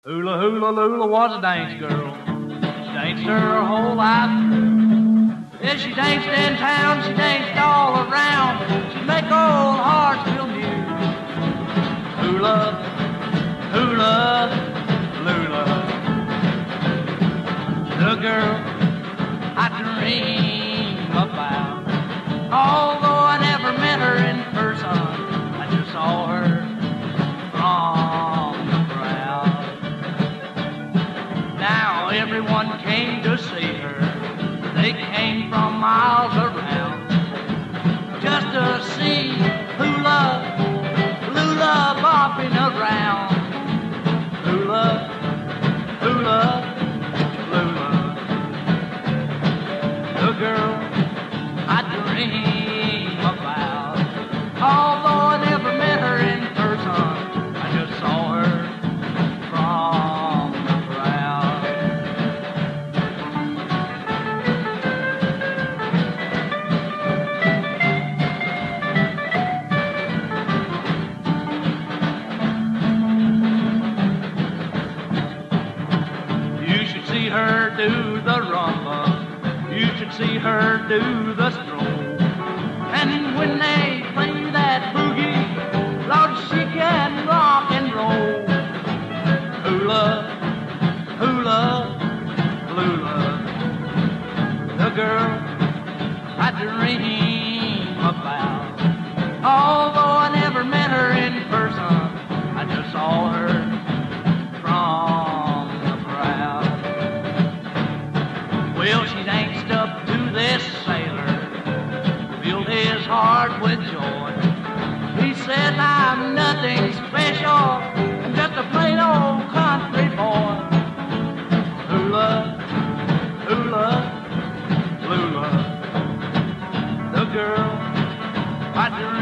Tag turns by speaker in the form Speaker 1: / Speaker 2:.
Speaker 1: Hula hula lula was a dance girl. She danced her whole life through. Yeah, she danced in town, she danced all around. She'd make old hearts feel new. Hula, hula, lula. The girl I dream about. Although I never met her in person, I just saw her from the crowd. Now everyone came to see her. They came from miles around just to see hula, lula bopping around. Hula, hula, lula. The girl I dream about. Although I never met her in person, I just saw her from the crowd. You should see her do the rumba. You should see her do the stroll. And when they play that boogie, Lord, she can rock and roll. Hula, hula, lula. The girl I dream about. Although I never met her in person, I just saw her from the crowd. Well, she danced up to this sailor, filled his heart with joy. He said, I'm nothing special, I'm just a plain old country boy. Hula, hula, lula. The girl I dream